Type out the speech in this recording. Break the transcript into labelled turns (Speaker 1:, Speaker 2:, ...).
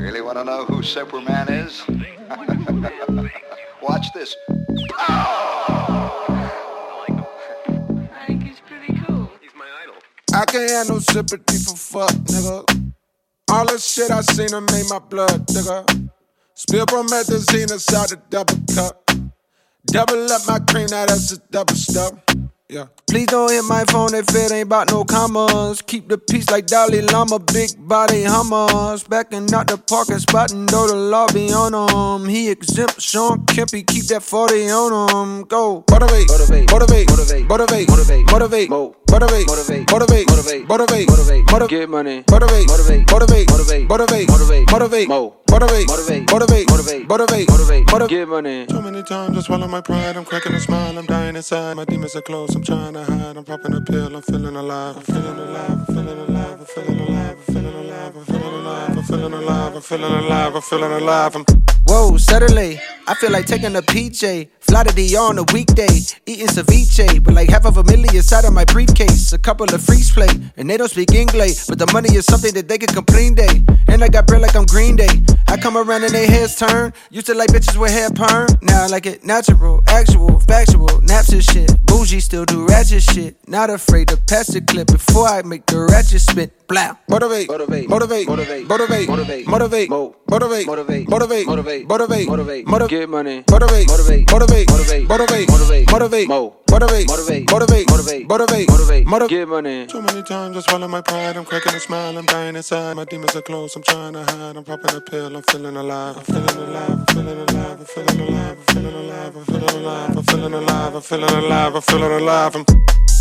Speaker 1: Really want to know who Superman is? Watch this.
Speaker 2: I think he's pretty cool. He's my idol.
Speaker 3: I can't have no sympathy for fuck, nigga. All the shit I seen her made my blood, nigga. Spill promethazine inside the double cup. Double up my cream, now that's a double stuff. Yeah. Please don't hit my phone if it ain't about no commas. Keep the peace like Dalai Lama, big body hummers. Backing out the parking spot and know the law be on him. He exempt Sean Kempy, keep that 40 on him. Go. Motivate, motivate, motivate, motivate, motivate, motivate, motivate, motivate, motivate, motivate, motivate, motivate, motivate, get money, motivate, motivate, motivate, motivate, motivate, motivate, motivate, motivate, motivate, motivate, motivate, motivate, motivate, get money. Too many times I swallow my pride, I'm cracking a smile, I'm dying inside. My demons are close, I'm trying to hide. I'm popping a pill, I'm feeling alive. I'm feeling alive, I'm feeling alive, I'm feeling alive, I'm feeling alive, I'm feeling alive, I'm feeling alive, I'm feeling alive, I'm feeling alive. Whoa, Saturday, I feel like taking a PJ. Fly to DR on a weekday, eating ceviche. But like half of a million inside of my briefcase. A couple of freaks play, and they don't speak English. But the money is something that they can complain day. And I got bread like I'm Green Day. I come around and they heads turn. Used to like bitches with hair perm. Now I like it natural, actual, factual. Naps and shit, bougie still do ratchet shit. Not afraid to pass the clip before I make the ratchet spit. Blah. Motivate, motivate, motivate, motivate, motivate, motivate, motivate, motivate, motivate, motivate, motivate, motivate, motivate, get money, motivate, motivate, motivate, motivate, motivate, motivate, motivate, motivate, motivate, motivate, motivate, motivate, motivate, get money. Too many times I swallow my pride, I'm cracking a smile, I'm dying inside. My demons are close, I'm trying to hide. I'm popping a pill, I'm feeling alive. I'm feeling alive, I'm feeling alive, I'm feeling alive, I'm feeling alive, I'm feeling alive, I'm feeling alive, I'm feeling alive, I'm feeling alive, I'm